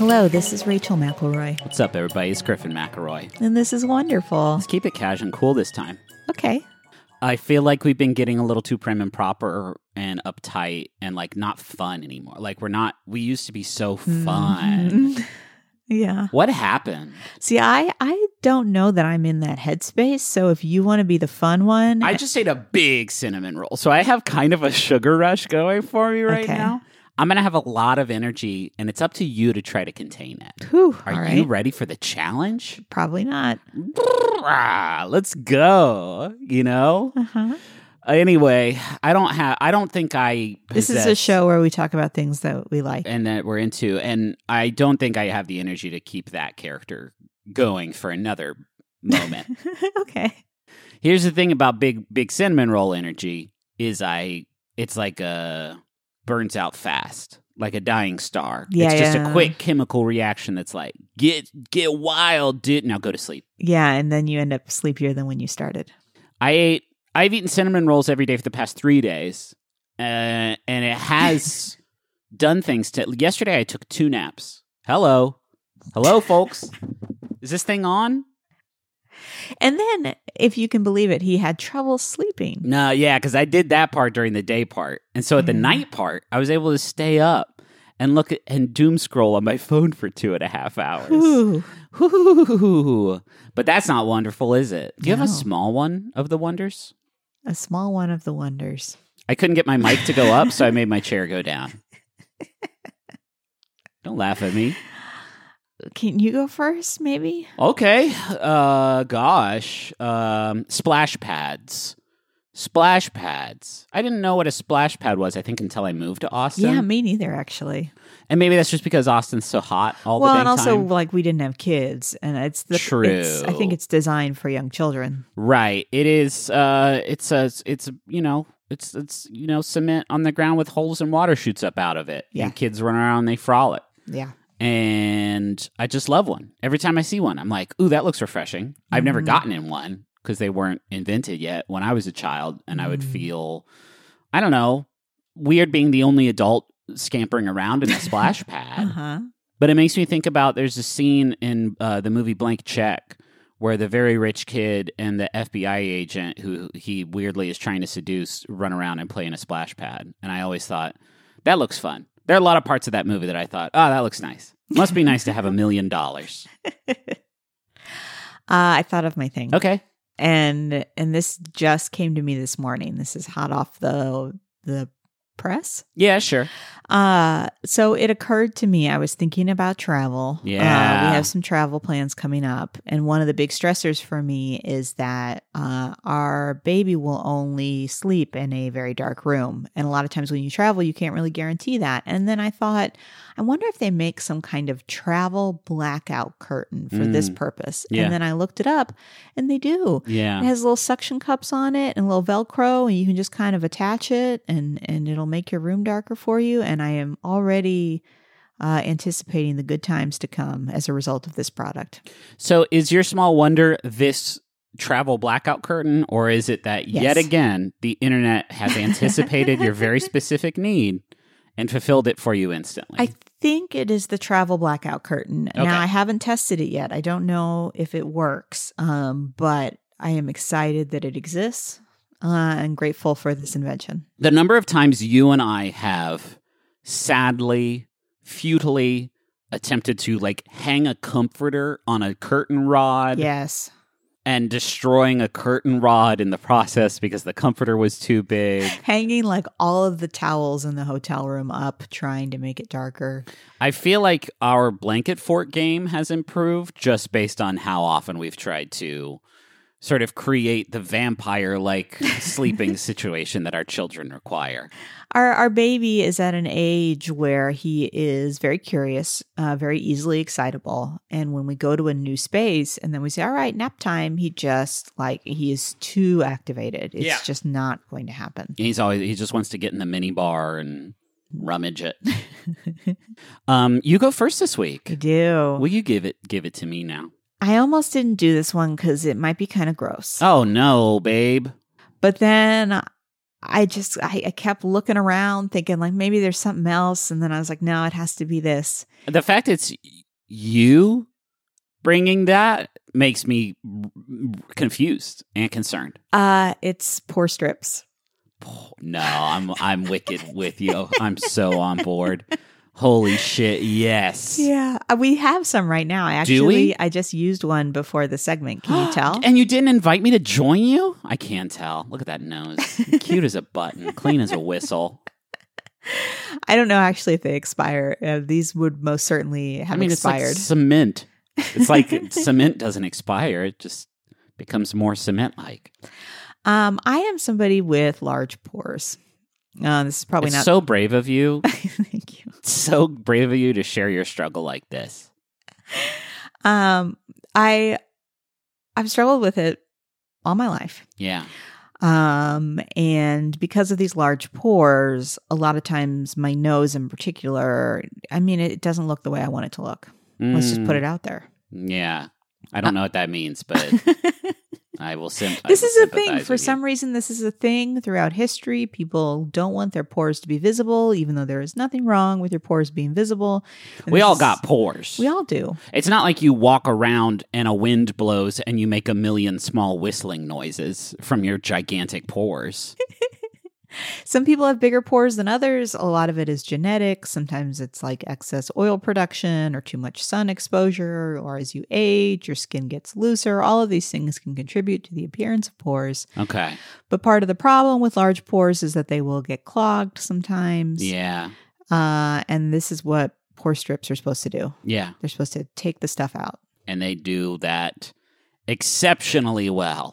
Hello, this is Rachel McElroy. What's up, everybody? It's Griffin McElroy. And this is wonderful. Let's keep it casual and cool this time. Okay. I feel like we've been getting a little too prim and proper and uptight and like not fun anymore. Like we used to be so fun. Yeah. What happened? See, I don't know that I'm in that headspace. So if you want to be the fun one. I just ate a big cinnamon roll. So I have kind of a sugar rush going for me right now. I'm going to have a lot of energy, and it's up to you to try to contain it. Whew, Are you ready for the challenge? Probably not. Let's go, you know? Uh-huh. Anyway, I don't think I possess, This is a show where we talk about things that we like. and that we're into, and I don't think I have the energy to keep that character going for another moment. Okay. Here's the thing about big cinnamon roll energy is it's like a burns out fast, like a dying star. Yeah, it's just a quick chemical reaction that's like, get wild, dude. Now go to sleep. Yeah, and then you end up sleepier than when you started. I've eaten cinnamon rolls every day for the past 3 days, and it has done things to... Yesterday, I took 2 naps. Hello, folks. Is this thing on? And then, if you can believe it, he had trouble sleeping. No, yeah, because I did that part during the day part. And so at the night part, I was able to stay up and look at and doom scroll on my phone for 2.5 hours. Ooh. But that's not wonderful, is it? Do you have a small one of the wonders? A small one of the wonders. I couldn't get my mic to go up, so I made my chair go down. Don't laugh at me. Can you go first, maybe? Okay. Gosh. Splash pads. Splash pads. I didn't know what a splash pad was, I think, until I moved to Austin. Yeah, me neither, actually. And maybe that's just because Austin's so hot all the Well, dang and also, time. like, we didn't have kids, and it's True. I think it's designed for young children. Right. It is. It's cement on the ground with holes and water shoots up out of it. Yeah. And kids run around and they frolic. Yeah. And I just love one. Every time I see one, I'm like, ooh, that looks refreshing. I've never gotten in one because they weren't invented yet when I was a child. And I would feel, I don't know, weird being the only adult scampering around in a splash pad. Uh-huh. But it makes me think about, there's a scene in the movie Blank Check where the very rich kid and the FBI agent who he weirdly is trying to seduce run around and play in a splash pad. And I always thought, that looks fun. There are a lot of parts of that movie that I thought, oh, that looks nice. Must be nice to have $1 million. I thought of my thing. Okay. And this just came to me this morning. This is hot off the press. Yeah, sure. So it occurred to me, I was thinking about travel. Yeah. We have some travel plans coming up. And one of the big stressors for me is that our baby will only sleep in a very dark room. And a lot of times when you travel, you can't really guarantee that. And then I thought, I wonder if they make some kind of travel blackout curtain for this purpose. Yeah. And then I looked it up, and they do. Yeah. It has little suction cups on it and a little Velcro, and you can just kind of attach it, and it'll make your room darker for you. And I am already anticipating the good times to come as a result of this product. So is your small wonder this travel blackout curtain, or is it that yet again, the internet has anticipated your very specific need and fulfilled it for you instantly? I think it is the travel blackout curtain. Okay. Now, I haven't tested it yet. I don't know if it works, but I am excited that it exists and grateful for this invention. The number of times you and I have sadly, futilely attempted to like hang a comforter on a curtain rod. Yes. And destroying a curtain rod in the process because the comforter was too big. Hanging like all of the towels in the hotel room up, trying to make it darker. I feel like our blanket fort game has improved just based on how often we've tried to sort of create the vampire-like sleeping situation that our children require. Our baby is at an age where he is very curious, very easily excitable. And when we go to a new space and then we say, all right, nap time, he is too activated. It's just not going to happen. He just wants to get in the mini bar and rummage it. You go first this week. I do. Will you give it to me now? I almost didn't do this one because it might be kind of gross. Oh, no, babe. But then I kept looking around thinking like maybe there's something else. And then I was like, no, it has to be this. The fact it's you bringing that makes me confused and concerned. It's pore strips. No, I'm wicked with you. I'm so on board. Holy shit, yes. Yeah, we have some right now. Do we? I just used one before the segment. Can you tell? And you didn't invite me to join you? I can't tell. Look at that nose. Cute as a button, clean as a whistle. I don't know actually if they expire. These would most certainly have expired. It's like cement. It's like cement doesn't expire. It just becomes more cement-like. I am somebody with large pores. This is probably not so brave of you. Thank you. So brave of you to share your struggle like this. I've struggled with it all my life. Yeah. And because of these large pores, a lot of times my nose in particular, it doesn't look the way I want it to look. Let's just put it out there. Yeah. I don't know what that means, but I will This is a thing. For some reason, this is a thing throughout history. People don't want their pores to be visible, even though there is nothing wrong with your pores being visible. And we all got pores. We all do. It's not like you walk around and a wind blows and you make a million small whistling noises from your gigantic pores. Some people have bigger pores than others. A lot of it is genetic. Sometimes it's like excess oil production or too much sun exposure, or as you age, your skin gets looser. All of these things can contribute to the appearance of pores. Okay. But part of the problem with large pores is that they will get clogged sometimes. Yeah. And this is what pore strips are supposed to do. Yeah. They're supposed to take the stuff out. And they do that exceptionally well.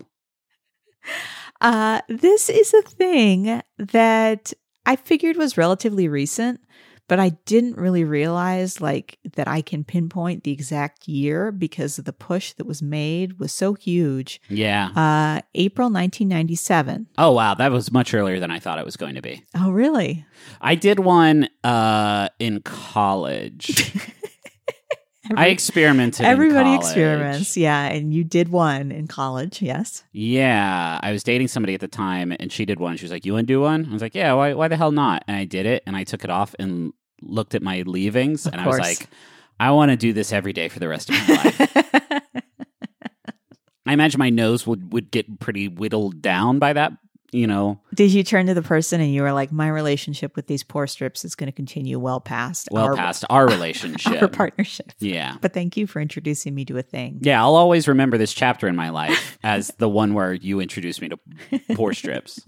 This is a thing that I figured was relatively recent, but I didn't really realize that I can pinpoint the exact year because of the push that was made was so huge. Yeah. April 1997. Oh, wow. That was much earlier than I thought it was going to be. Oh, really? I did one in college. I experimented Everybody in college. experiments, yeah. And you did one in college, yes? Yeah. I was dating somebody at the time, and she did one. She was like, you want to do one? I was like, yeah, why the hell not? And I did it, and I took it off and looked at my leavings, and I was like, I want to do this every day for the rest of my life. I imagine my nose would get pretty whittled down by that. Did you turn to the person and you were like, my relationship with these pore strips is going to continue well past our relationship, our partnership? Yeah. But thank you for introducing me to a thing. Yeah, I'll always remember this chapter in my life as the one where you introduced me to pore strips.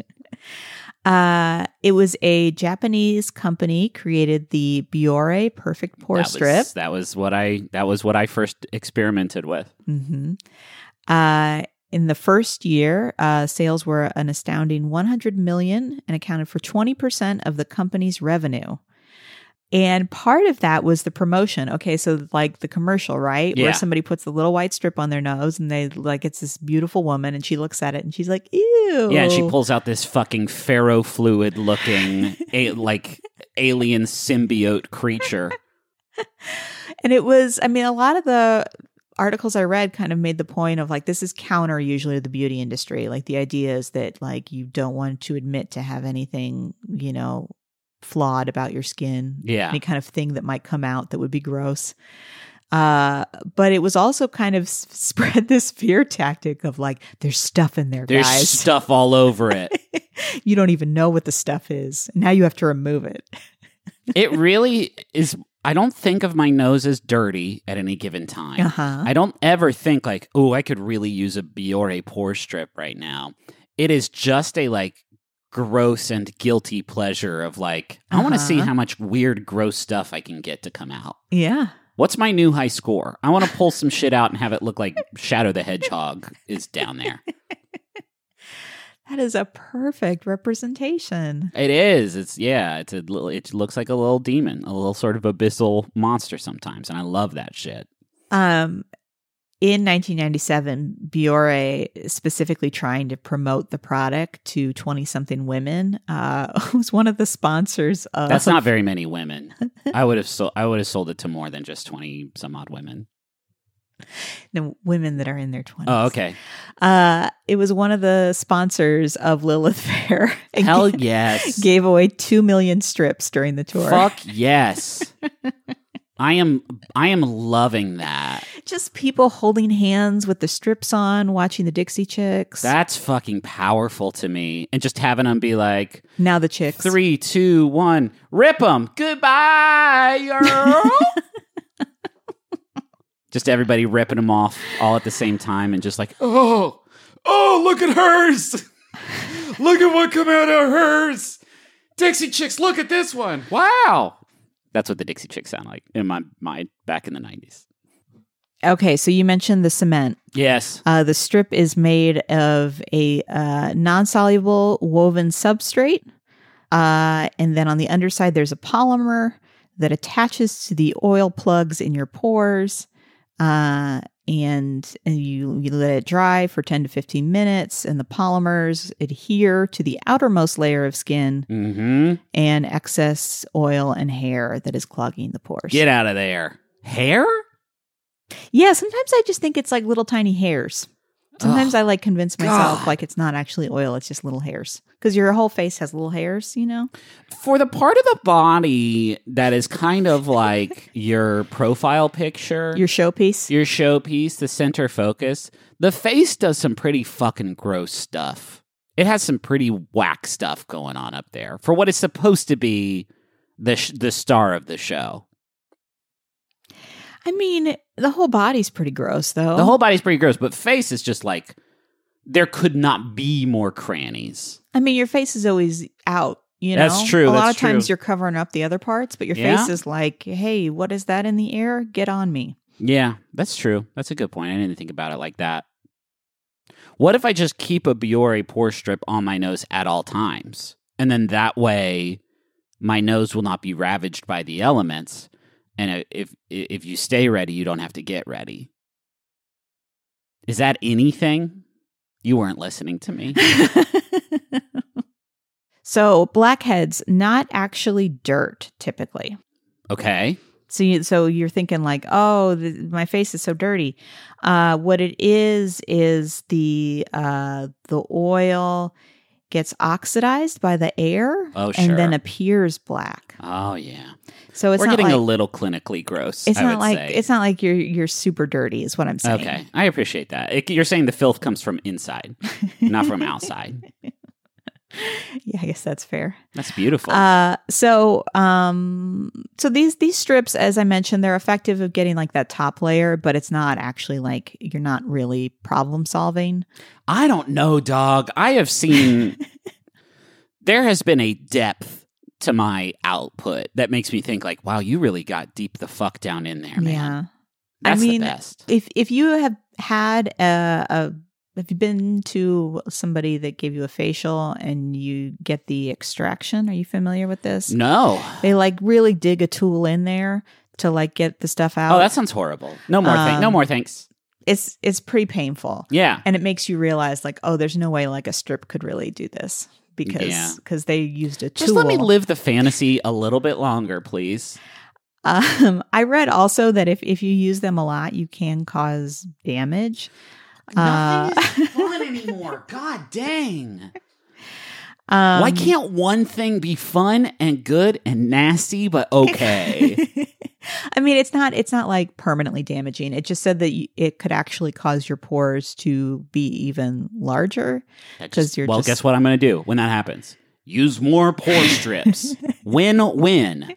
It was a Japanese company created the Biore Perfect Pore Strip. That was what I first experimented with. Mm-hmm. In the first year, sales were an astounding 100 million and accounted for 20% of the company's revenue. And part of that was the promotion. Okay, so like the commercial, right? Yeah. Where somebody puts the little white strip on their nose and they it's this beautiful woman and she looks at it and she's like, ew. Yeah, and she pulls out this fucking ferrofluid looking alien symbiote creature. And it was, a lot of the articles I read kind of made the point of this is counter usually to the beauty industry. The idea is that you don't want to admit to have anything, flawed about your skin. Yeah. Any kind of thing that might come out that would be gross. But it was also kind of spread this fear tactic of there's stuff in there, guys. There's stuff all over it. You don't even know what the stuff is. Now you have to remove it. It really is. I don't think of my nose as dirty at any given time. Uh-huh. I don't ever think I could really use a Biore pore strip right now. It is just a gross and guilty pleasure of I want to see how much weird, gross stuff I can get to come out. Yeah. What's my new high score? I want to pull some shit out and have it look like Shadow the Hedgehog is down there. That is a perfect representation. It is. It looks like a little demon, a little sort of abyssal monster sometimes, and I love that shit. In 1997, Biore, specifically trying to promote the product to 20-something women, was one of the sponsors of... That's not very many women. I would have sold it to more than just 20-some-odd women. No, women that are in their 20s. Oh, okay. It was one of the sponsors of Lilith Fair. And Hell yes. Gave away 2 million strips during the tour. Fuck yes. I am loving that. Just people holding hands with the strips on, watching the Dixie Chicks. That's fucking powerful to me. And just having them be like, now the Chicks. 3, 2, 1, rip them. Goodbye, girl. Just everybody ripping them off all at the same time and just like, oh, look at hers. Look at what come out of hers. Dixie Chicks, look at this one. Wow. That's what the Dixie Chicks sound like in my mind back in the 90s. Okay, so you mentioned the cement. Yes. The strip is made of a non-soluble woven substrate. And then on the underside, there's a polymer that attaches to the oil plugs in your pores. And you let it dry for 10 to 15 minutes, and the polymers adhere to the outermost layer of skin and excess oil and hair that is clogging the pores. Get out of there. Hair? Yeah, sometimes I just think it's like little tiny hairs. Sometimes I like convince myself like it's not actually oil, it's just little hairs. Because your whole face has little hairs, you know? For the part of the body that is kind of like your profile picture, Your showpiece, the center focus, the face does some pretty fucking gross stuff. It has some pretty whack stuff going on up there for what is supposed to be the star of the show. I mean, the whole body's pretty gross, though. The whole body's pretty gross, but face is just like, there could not be more crannies. I mean, your face is always out, you know? That's true. A lot of times you're covering up the other parts, but your Yeah. face is like, hey, what is that in the air? Get on me. Yeah, that's true. That's a good point. I didn't think about it like that. What if I just keep a Biore pore strip on my nose at all times? And then that way, my nose will not be ravaged by the elements. And if you stay ready, you don't have to get ready. Is that anything? You weren't listening to me. So blackheads, not actually dirt, typically. Okay. So you're thinking like, oh, my face is so dirty. What it is the oil gets oxidized by the air and then appears black. Oh yeah. So it's We're not getting like, a little clinically gross. It's I not would like say. it's not like you're super dirty, is what I'm saying. Okay, I appreciate that. You're saying the filth comes from inside, not from outside. Yeah, I guess that's fair. That's beautiful. So these strips, as I mentioned, they're effective of getting like that top layer, but it's not actually like you're not really problem solving. I don't know, dog. I have seen there has been a depth to my output that makes me think like, wow, you really got deep the fuck down in there, man. Yeah. That's I mean, the best. If you have had have you been to somebody that gave you a facial and you get the extraction? Are you familiar with this? No. They like really dig a tool in there to like get the stuff out. Oh, that sounds horrible. No more no more thanks. It's pretty painful. Yeah. And it makes you realize like, oh, there's no way like a strip could really do this because they used a tool. Just let me live the fantasy a little bit longer, please. I read also that if you use them a lot, you can cause damage. Nothing is fun anymore. God dang. Why can't one thing be fun and good and nasty, but okay? I mean, it's not like permanently damaging. It just said that it could actually cause your pores to be even larger. Guess what I'm going to do when that happens? Use more pore strips. Win-win.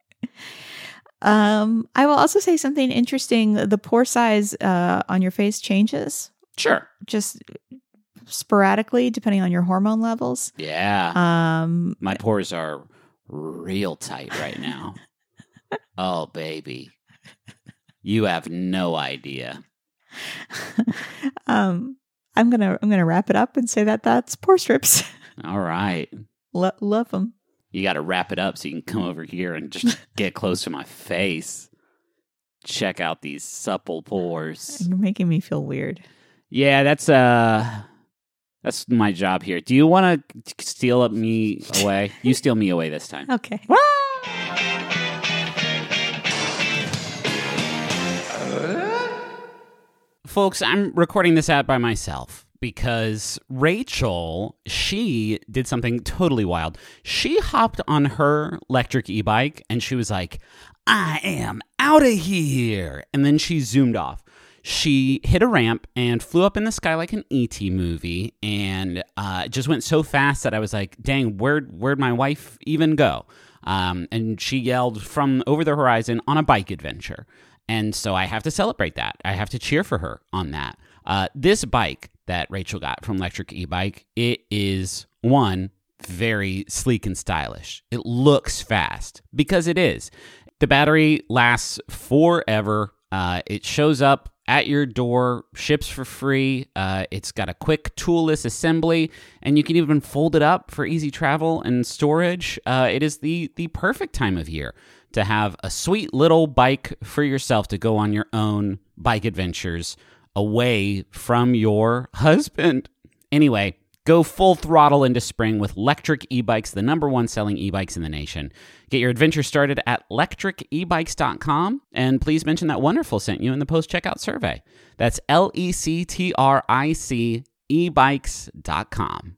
I will also say something interesting. The pore size on your face changes. Sure. Just sporadically, depending on your hormone levels. Yeah. My pores are real tight right now. Oh, baby. You have no idea. I'm gonna wrap it up and say that's pore strips. All right. Love them. You got to wrap it up so you can come over here and just get close to my face. Check out these supple pores. You're making me feel weird. Yeah, that's my job here. Do you want to steal me away? You steal me away this time. Okay. folks, I'm recording this ad by myself because Rachel, she did something totally wild. She hopped on her electric e-bike and she was like, I am out of here. And then she zoomed off. She hit a ramp and flew up in the sky like an E.T. movie, and it just went so fast that I was like, dang, where'd my wife even go? And she yelled from over the horizon on a bike adventure. And so I have to celebrate that. I have to cheer for her on that. This bike that Rachel got from Electric E-Bike, it is, one, very sleek and stylish. It looks fast because it is. The battery lasts forever. It shows up at your door, ships for free. It's got a quick toolless assembly, and you can even fold it up for easy travel and storage. It is the perfect time of year to have a sweet little bike for yourself to go on your own bike adventures away from your husband. Anyway, go full throttle into spring with Electric E-Bikes, the #1 selling e-bikes in the nation. Get your adventure started at lectricebikes.com, and please mention that Wonderful sent you in the post-checkout survey. That's LECTRIC ebikes.com.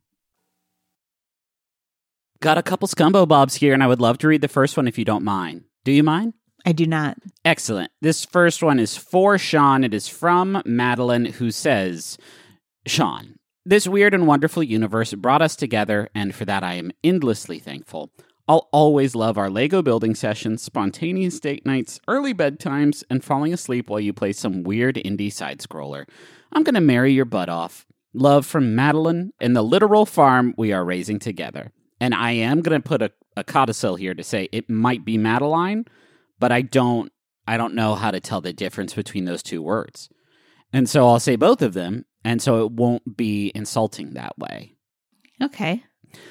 Got a couple Scumbo Bobs here, and I would love to read the first one if you don't mind. Do you mind? I do not. Excellent. This first one is for Sean. It is from Madeline, who says, Sean, this weird and wonderful universe brought us together, and for that I am endlessly thankful. I'll always love our Lego building sessions, spontaneous date nights, early bedtimes, and falling asleep while you play some weird indie side-scroller. I'm going to marry your butt off. Love from Madeline and the literal farm we are raising together. And I am going to put a codicil here to say it might be Madeline, but I don't know how to tell the difference between those two words. And so I'll say both of them, and so it won't be insulting that way. Okay.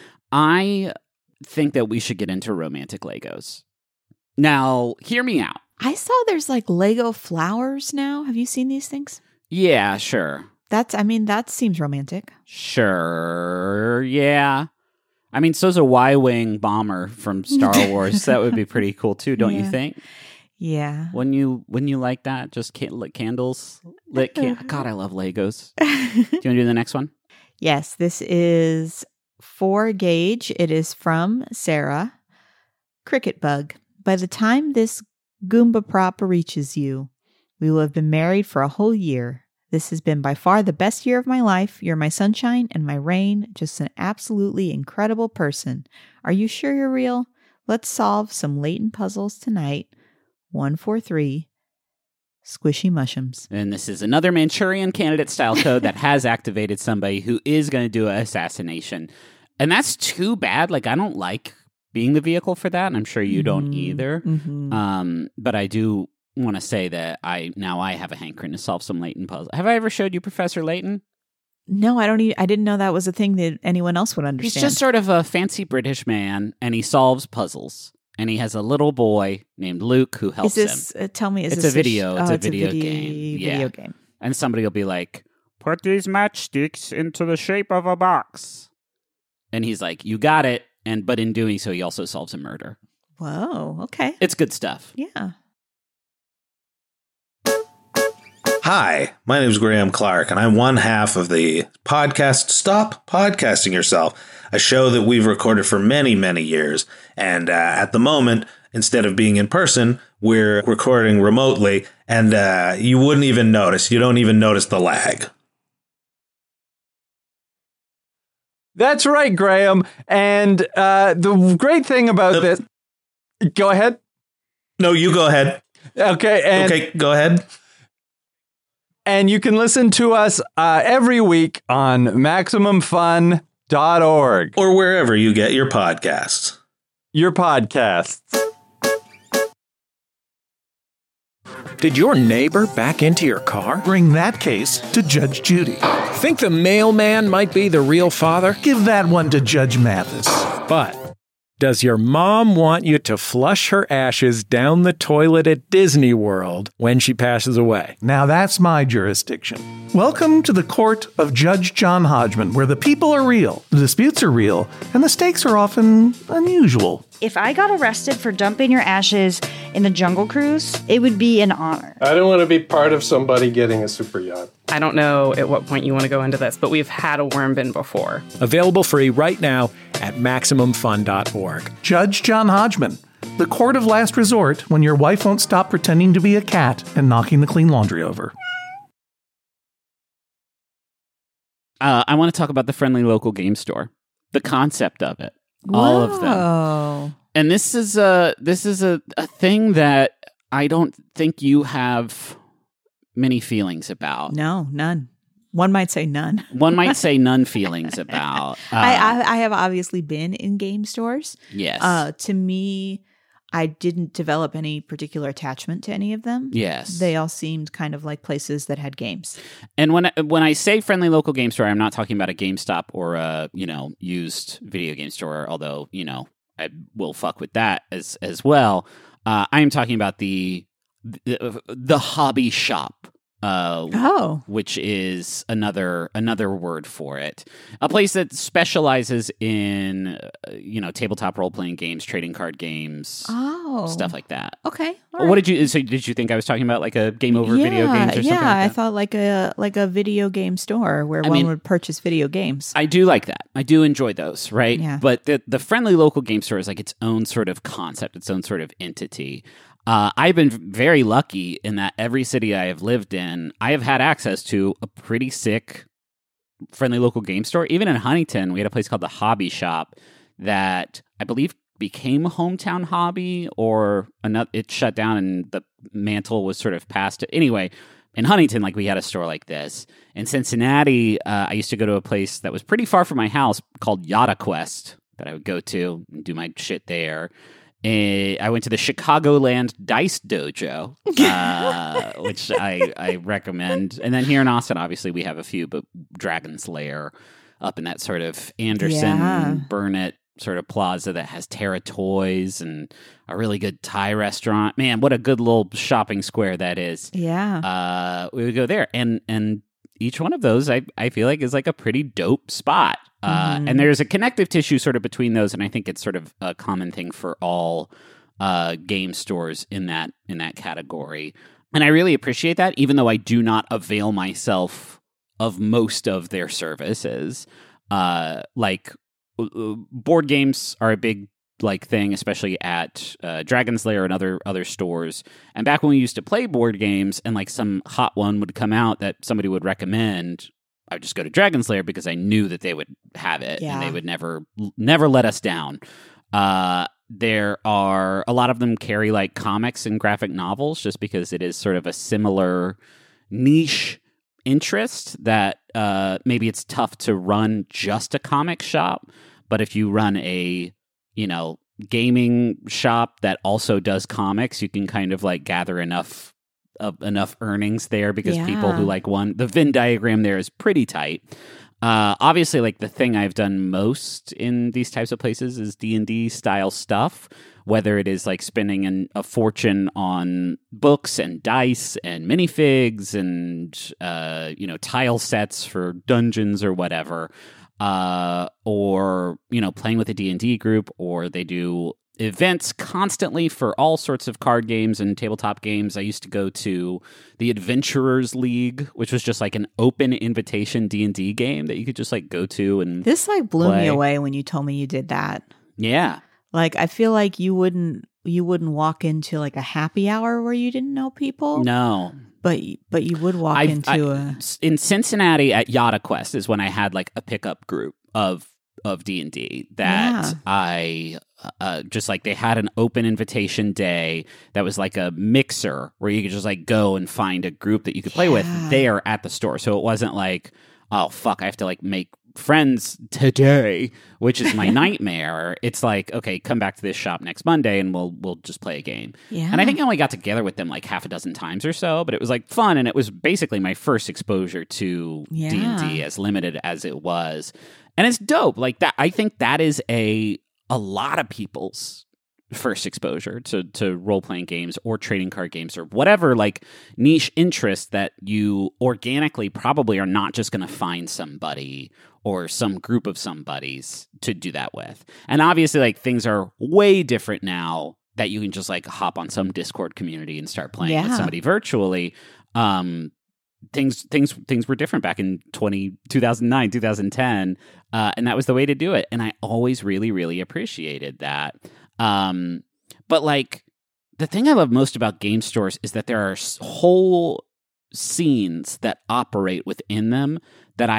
I think that we should get into romantic Legos. Now, hear me out. I saw there's like Lego flowers now. Have you seen these things? Yeah, sure. That seems romantic. Sure, yeah. I mean, so's a Y-Wing bomber from Star Wars. That would be pretty cool too, don't you think? Yeah. When you like that, just lit candles. God, I love Legos. Do you want to do the next one? Yes, this is for Gage. It is from Sarah. Cricket Bug. By the time this Goomba prop reaches you, we will have been married for a whole year. This has been by far the best year of my life. You're my sunshine and my rain. Just an absolutely incredible person. Are you sure you're real? Let's solve some latent puzzles tonight. 143 Squishy Mushrooms. And this is another Manchurian Candidate style code that has activated somebody who is going to do an assassination. And that's too bad. Like, I don't like being the vehicle for that, and I'm sure you don't either. Mm-hmm. But I do want to say that I have a hankering to solve some Layton puzzles. Have I ever showed you Professor Layton? No, I didn't know that was a thing that anyone else would understand. He's just sort of a fancy British man, and he solves puzzles. And he has a little boy named Luke who helps him. Tell me, it's a video game. Video game. And somebody will be like, put these matchsticks into the shape of a box. And he's like, you got it. But in doing so, he also solves a murder. Whoa, okay. It's good stuff. Yeah. Hi, my name is Graham Clark, and I'm one half of the podcast Stop Podcasting Yourself, a show that we've recorded for many, many years. And at the moment, instead of being in person, we're recording remotely, and you wouldn't even notice. You don't even notice the lag. That's right, Graham. And the great thing about this... Go ahead. No, you go ahead. Okay, go ahead. And you can listen to us every week on MaximumFun.org. Or wherever you get your podcasts. Did your neighbor back into your car? Bring that case to Judge Judy. Think the mailman might be the real father? Give that one to Judge Mathis. But does your mom want you to flush her ashes down the toilet at Disney World when she passes away? Now that's my jurisdiction. Welcome to the court of Judge John Hodgman, where the people are real, the disputes are real, and the stakes are often unusual. If I got arrested for dumping your ashes in the Jungle Cruise, it would be an honor. I don't want to be part of somebody getting a super yacht. I don't know at what point you want to go into this, but we've had a worm bin before. Available free right now at MaximumFun.org. Judge John Hodgman, the court of last resort when your wife won't stop pretending to be a cat and knocking the clean laundry over. I want to talk about the friendly local game store, the concept of it, all of them. And this is a thing that I don't think you have many feelings about. No, none. One might say none. One might say none feelings about. I have obviously been in game stores. Yes. To me, I didn't develop any particular attachment to any of them. Yes. They all seemed kind of like places that had games. And when I say friendly local game store, I'm not talking about a GameStop or a, used video game store, although, I will fuck with that as well. I am talking about the hobby shop. Which is another word for it. A place that specializes in, tabletop role-playing games, trading card games, stuff like that. Okay. What did you think I was talking about, like a game over video games or something like that? I thought like a video game store where one would purchase video games. I do like that. I do enjoy those, right? Yeah. But the friendly local game store is like its own sort of concept, its own sort of entity. I've been very lucky in that every city I have lived in, I have had access to a pretty sick friendly local game store. Even in Huntington, we had a place called the Hobby Shop that I believe became Hometown Hobby, or it shut down and the mantle was sort of passed. Anyway, in Huntington, we had a store like this. In Cincinnati, I used to go to a place that was pretty far from my house called Yotta Quest that I would go to and do my shit there. I went to the Chicagoland Dice Dojo, which I recommend. And then here in Austin, obviously, we have a few, but Dragon's Lair up in that sort of Anderson, Burnett sort of plaza that has Terra Toys and a really good Thai restaurant. Man, what a good little shopping square that is. Yeah. We would go there. And each one of those, I feel like, is like a pretty dope spot. And there's a connective tissue sort of between those, and I think it's sort of a common thing for all game stores in that category. And I really appreciate that, even though I do not avail myself of most of their services. Board games are a big thing, especially at Dragon's Lair and other stores. And back when we used to play board games, and some hot one would come out that somebody would recommend, I would just go to Dragon's Lair because I knew that they would have it and they would never let us down. There are a lot of them carry comics and graphic novels just because it is sort of a similar niche interest that maybe it's tough to run just a comic shop. But if you run a, gaming shop that also does comics, you can kind of gather enough earnings there because people who the Venn diagram there is pretty tight. Obviously, the thing I've done most in these types of places is D&D style stuff, whether it is spending a fortune on books and dice and minifigs and tile sets for dungeons or whatever, or playing with a D&D group, or they do events constantly for all sorts of card games and tabletop games. I used to go to the Adventurers League, which was just an open invitation D&D game that you could just go to and this blew play. Me away when you told me you did that. Yeah. I feel like you wouldn't walk into a happy hour where you didn't know people. No. But you would walk into in Cincinnati at Yotta Quest is when I had a pickup group of D&D that I just they had an open invitation day that was a mixer where you could just go and find a group that you could play with there at the store. So it wasn't oh fuck, I have to make friends today, which is my nightmare. It's okay, come back to this shop next Monday and we'll just play a game. Yeah. And I think I only got together with them half a dozen times or so, but it was fun, and it was basically my first exposure to D&D, as limited as it was. And it's dope. That I think that is a lot of people's first exposure to role-playing games or trading card games or whatever like niche interest that you organically probably are not just going to find somebody or some group of somebodies to do that with. And obviously like things are way different now that you can just like hop on some Discord community and start playing with somebody virtually. Things were different back in 2009, 2010, and that was the way to do it. And I always really, really appreciated that. But like the thing I love most about game stores is that there are whole scenes that operate within them that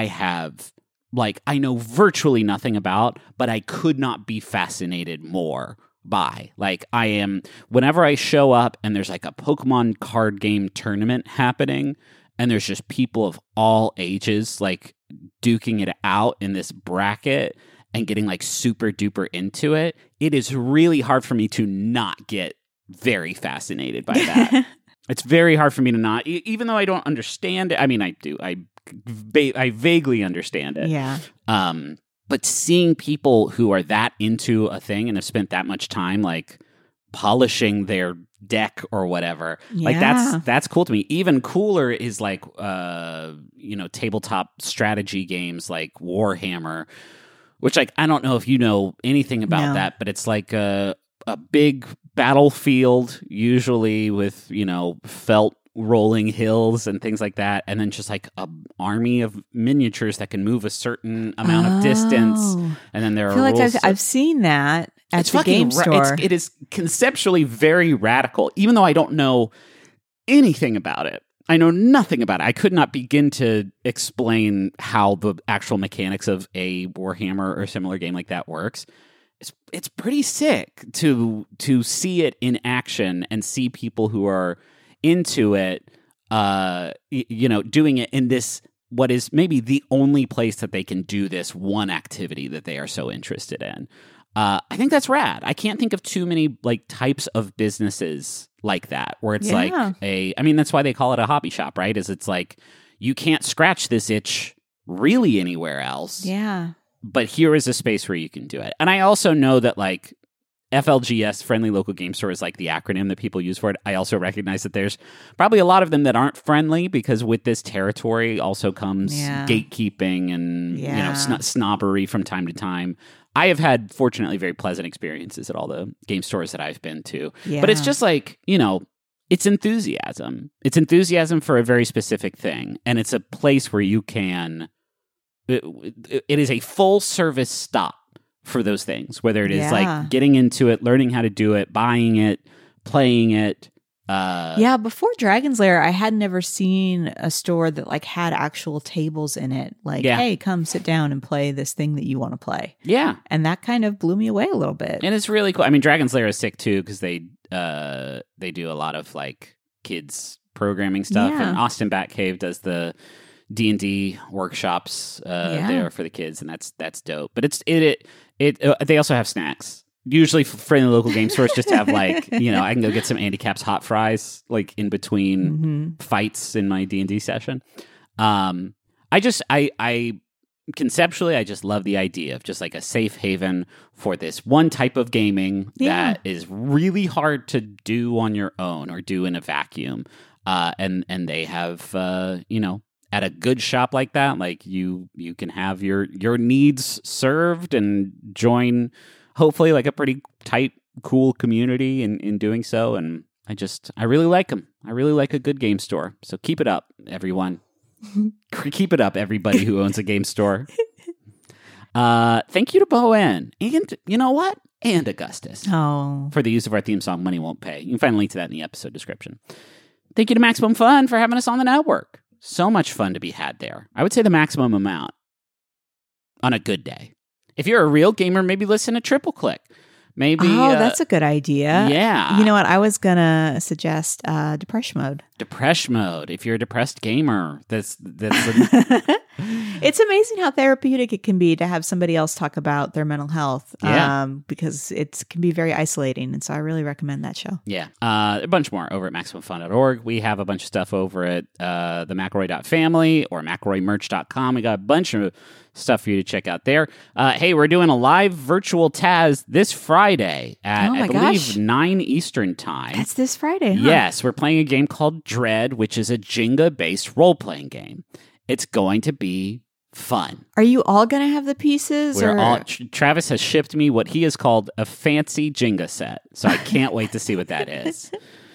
I know virtually nothing about, but I could not be fascinated more by. Like whenever I show up and there's like a Pokemon card game tournament happening, and there's just people of all ages like duking it out in this bracket and getting like super duper into it, it is really hard for me to not get very fascinated by that. It's very hard for me to not, even though I don't understand it. I mean, I do. I vaguely understand it. Yeah. But seeing people who are that into a thing and have spent that much time like polishing their deck or whatever, like that's cool to me. Even cooler is like tabletop strategy games like Warhammer, which like I don't know if you know anything about that, but it's like a big battlefield, usually with felt rolling hills and things like that, and then just like a army of miniatures that can move a certain amount of distance, and then there are rules. I've seen that at the game store. It is conceptually very radical, even though I don't know anything about it. I know nothing about it. I could not begin to explain how the actual mechanics of a Warhammer or similar game like that works. It's pretty sick to see it in action and see people who are into it, doing it in this, what is maybe the only place that they can do this one activity that they are so interested in. I think that's rad. I can't think of too many like types of businesses like that where it's that's why they call it a hobby shop, right? Is it's like you can't scratch this itch really anywhere else. Yeah. But here is a space where you can do it. And I also know that like FLGS, Friendly Local Game Store, is like the acronym that people use for it. I also recognize that there's probably a lot of them that aren't friendly because with this territory also comes gatekeeping and snobbery from time to time. I have had, fortunately, very pleasant experiences at all the game stores that I've been to. Yeah. But it's just like, it's enthusiasm. It's enthusiasm for a very specific thing. And it's a place where you can... It is a full-service stop for those things, whether it is like getting into it, learning how to do it, buying it, playing it. Before Dragon's Lair, I had never seen a store that like had actual tables in it. Like, hey, come sit down and play this thing that you want to play. Yeah. And that kind of blew me away a little bit. And it's really cool. I mean, Dragon's Lair is sick too because they do a lot of like kids programming stuff. And Austin Batcave does the D&D workshops there for the kids, and that's dope. But they also have snacks. Usually Friendly Local Game Stores just have like, I can go get some Andy Capp's hot fries like in between fights in my D&D session. I conceptually, I just love the idea of just like a safe haven for this one type of gaming that is really hard to do on your own or do in a vacuum. And they have, at a good shop like that, like you can have your needs served and join hopefully like a pretty tight, cool community in doing so. And I really like them. I really like a good game store. So keep it up, everyone. Keep it up, everybody who owns a game store. Thank you to Bowen. And you know what? And Augustus. For the use of our theme song, Money Won't Pay. You can find a link to that in the episode description. Thank you to Maximum Fun for having us on the network. So much fun to be had there. I would say the maximum amount on a good day. If you're a real gamer, maybe listen to Triple Click. Maybe. That's a good idea. Yeah. You know what? I was gonna suggest Depression Mode. Depression Mode. If you're a depressed gamer, that's It's amazing how therapeutic it can be to have somebody else talk about their mental health. Yeah. Because it can be very isolating. And so I really recommend that show. Yeah. A bunch more over at MaximumFun.org. We have a bunch of stuff over at the McElroy.family or McElroymerch.com. We got a bunch of stuff for you to check out there. Hey, we're doing a live virtual Taz this Friday at, I believe, 9 Eastern time. That's this Friday, huh? Yes, we're playing a game called Dread, which is a Jenga-based role-playing game. It's going to be fun. Are you all going to have the pieces? Travis has shipped me what he has called a fancy Jenga set, so I can't wait to see what that is.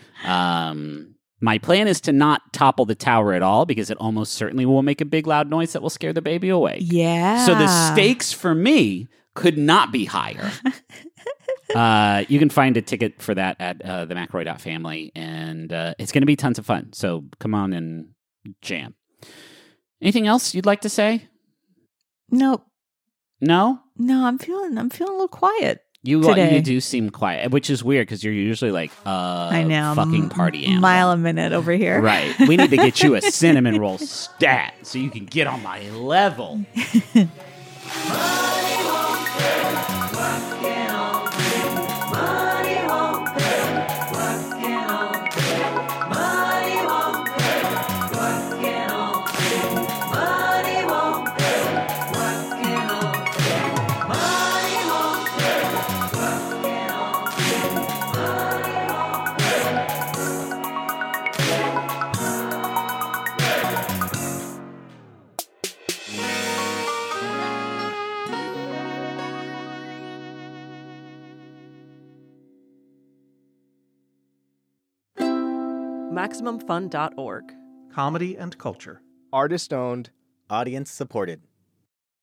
My plan is to not topple the tower at all because it almost certainly will make a big loud noise that will scare the baby away. Yeah. So the stakes for me could not be higher. You can find a ticket for that at the McElroy.family, and it's going to be tons of fun. So come on and jam. Anything else you'd like to say? Nope. No? No, I'm feeling a little quiet. You today. You do seem quiet, which is weird because you're usually like I know, fucking party animal. Mile a minute over here. Right. We need to get you a cinnamon roll stat so you can get on my level. MaximumFun.org. Comedy and culture. Artist owned. Audience supported.